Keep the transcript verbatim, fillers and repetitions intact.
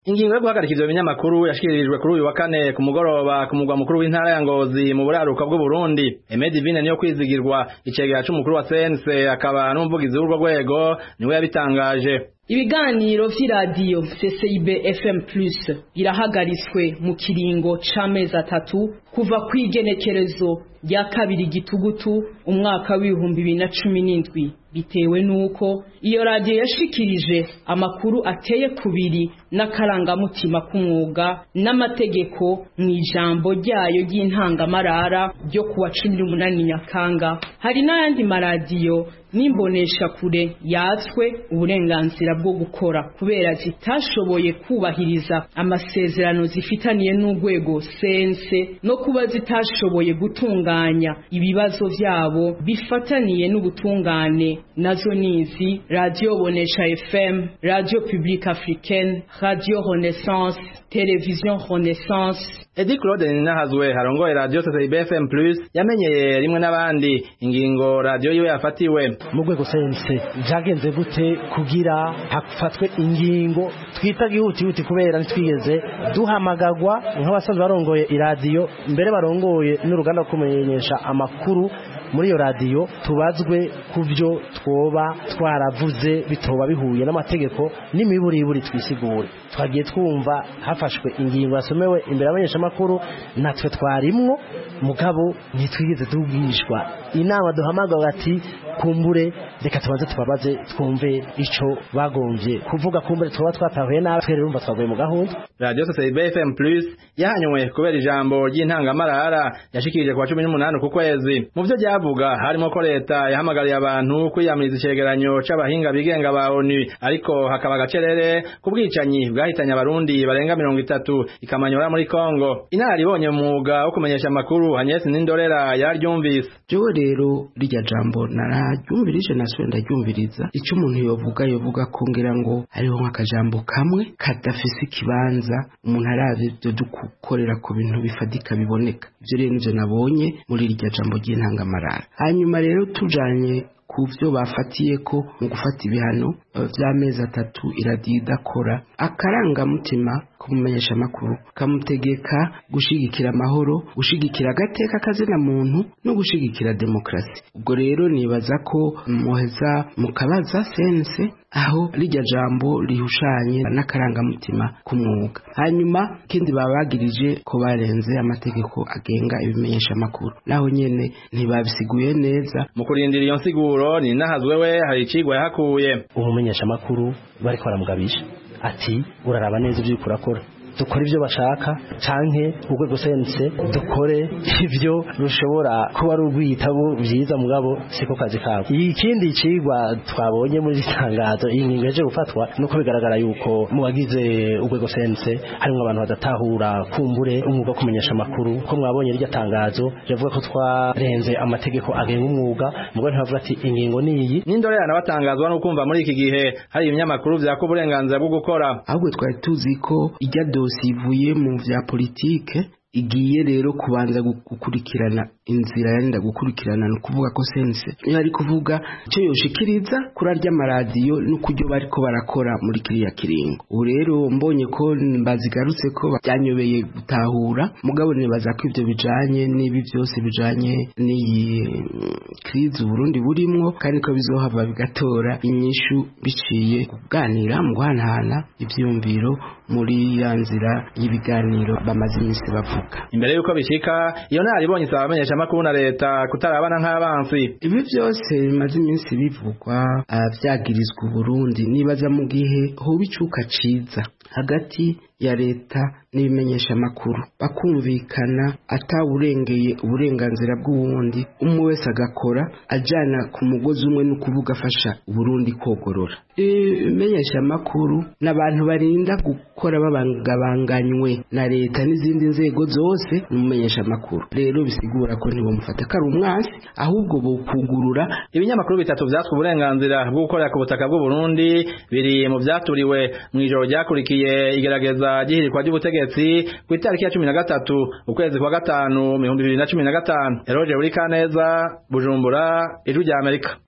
Ingingo yo guhagarika ivyo binyamakuru yashikirijwe kuri uyu wa kane ku mugoroba ku mugwa mukuru w'intara ya Ngozi mu buraruka bw'u Burundi. Aime Divine niyo kwizigirwa icegera c'umukuru wa C N C akaba n'umuvugizi w'urwo rwego niwe yabitangaje. Ibiganiro vy'iradiyo C C I B F M plus birahagariswe mu kiringo c'amezi atatu kuva kw'igenekerezo rya kabiri gitugutu umwaka w'ibihumbi bibiri na cumi n'indwi bitewe nuko iyo radiyo yashikirije amakuru ateye kubiri n'akarangamutima k'umwuga n'amategeko mw'ijambo ryayo ry'intangamarara ryo kuwa cumi n'umunani Nyakanga. Hari n'ayandi maradiyo n'imbonesha kure yatswe uburenganzira bwo gukora kubera zitashoboye kubahiriza amasezerano zifitaniye n'urwego C N C no kuba zitashoboye gutunganya ibibazo vyabo bifataniye n'ubutungane. Nazo nizi Radio Bonesha F M, Radio Publique Africaine, Radio Renaissance, Television Renaissance. Edi Claude Ninahazwe harongoye Radio C C I B F M plus yamenyeye rimwe n'abandi ingingo radio yiwe yafatiwe mu rwego C N C jagenze gute kugira hafatwe ingingo twita gihuti huti kubera ntwigeze duhamagagwa nk'abasanzwe barongoye iradiyo mbere barongoye n'uruganda kumenyesha amakuru muri iyo radiyo tubazwe kuvyo twoba twaravuze bitoba bihuye n'amategeko n'imiburiburi twisigure. Twagiye twumva hafashwe ingingo yasomewe imbere y'abanyesha makuru natwe twarimwo mugabo ntitwigeze tubwishwa inama duhamagawe ati kumbure reka tubaze tubabaze twumve ico bagomvye kuvuga kumbure twoba twatahuye nawe twere rumva twavuye mu gahunda. Radio C C I B F M plus yahanywe kubera ijambo ry'intangamarara yashikirije kwa cumi n'umunani ku kwezi. Mu vyo byavuga harimo ko leta yahamagariye abantu kwiyamiriza icegeranyo c'abahinga bigenga ba O N U ariko hakaba gacerere kubwicanyi bwahitanye abarundi barenga mirongo itatu ikamanyora muri Kongo. Inaribonye umwuga wo kumenyesha amakuru Agnes Nindorera yaryumvise. Jewe rero rirya jambo nararyumvirije naswe ndaryumviriza ico umuntu yovuga yovuga kongera ngo hariho nk'akajambo kamwe kadafise ikibanza umuntu aravye byo dukorera ku bintu bifadika biboneka. Ivyo rero nivyo nabonye muri rirya jambo ry'intangamarara. Hanyuma rero tujanye kuvyo bafatiye ko mu gufata ibihano vy'amezi atatu iradiyo idakora akaranga mutima kumumenyesha makuru kamutegeka gushigikira amahoro gushigikira agateka kazina muntu no gushigikira demokrasi. Ubwo rero nibaza ko muheza mukabaza sense aho rijya jambo rihushanye n'akaranga mutima kumwuga. Hanyuma kindi babagirije ko barenze amategeko agenga ibimenyesha makuru naho nyene ntibabisiguye neza. Mu kurindira iyo nsiguro ni nahazwe we hari icigwa yahakuye. Umumenyesha makuru bariko baramugabisha ati uraraba neza ibyo urakora dukora ibyo bashaka canke urwego C N C dukore ivyo rushobora kuba rugwitabo byiza mugabo siko kazi kabo. Ikindi cigwa twabonye muri tangazo ingingo yaje gufatwa nuko bigaragara yuko mu bagize urwego C N C harimo abantu badatahura kumbure umwuga kumenyesha makuru ko mwabonye rya tangazo yavuga ko twarenze amategeko agenga umwuga mugo ntavuga ati ingingo niyi. Nindorera nabatangazwa no kumva muri iki gihe hari ibinyamakuru vyako uburenganzira bwo gukora ahubwo twari tuzi ko ijya ivuye mu vya politike igiye rero kubanza gukurikirana inzira yenda gukurikirana no kuvuga ko sense yari kuvuga cyo yoshikiriza kurarya amaradiyo no kujyo bariko barakora muri kiriya kiringo. Ubu rero mbonye ko mbazigarutse ko byanyobeye gutahura mugabo nibaza ko ivyo bijanye n'ibi byose bijanye n'iyi krizi Burundi burimwo kandi ko bizohava bigatora inyishu biciye kuganira mu guhanahana ivyumviro muri yanzira y'ibiganiro bamaze iminsi bavuga. Imbere yuko bishika iyo naribonye isaba amenyesha makuru na leta kutarabana nk'abansi. Ibi byose bimaze iminsi bivugwa vyagirizwa Burundi nibaza mu gihe ho bicuka ciza hagati ya leta n'ibimenyesha makuru bakumvikana atawurengeye uburenganzira bw'uwundi umwe wese agakora ajana ku mugozi umwe no kuvuga afasha Burundi kogorora. Ibimenyesha makuru n'abantu barinda gukora babangabanganywe na leta n'izindi nzego zose n'umumenyesha makuru. Rero bisigura ko ntibomufata kari umwansi ahubwo bokugurura. Ibinyamakuru bitatu vyatswe uburenganzira bwo gukorera ku butaka bw'u Burundi biri mu vyaturiwe mu ijoro ryakurikiye igerageza gihirikwa ry'ubutegetsi ku itariki ya cumi na gatatu ukwezi kwa gatanu mu bihumbi bibiri na cumi na gatanu. Eroje Burikaneza, Bujumbura, Ijwi rya Amerika.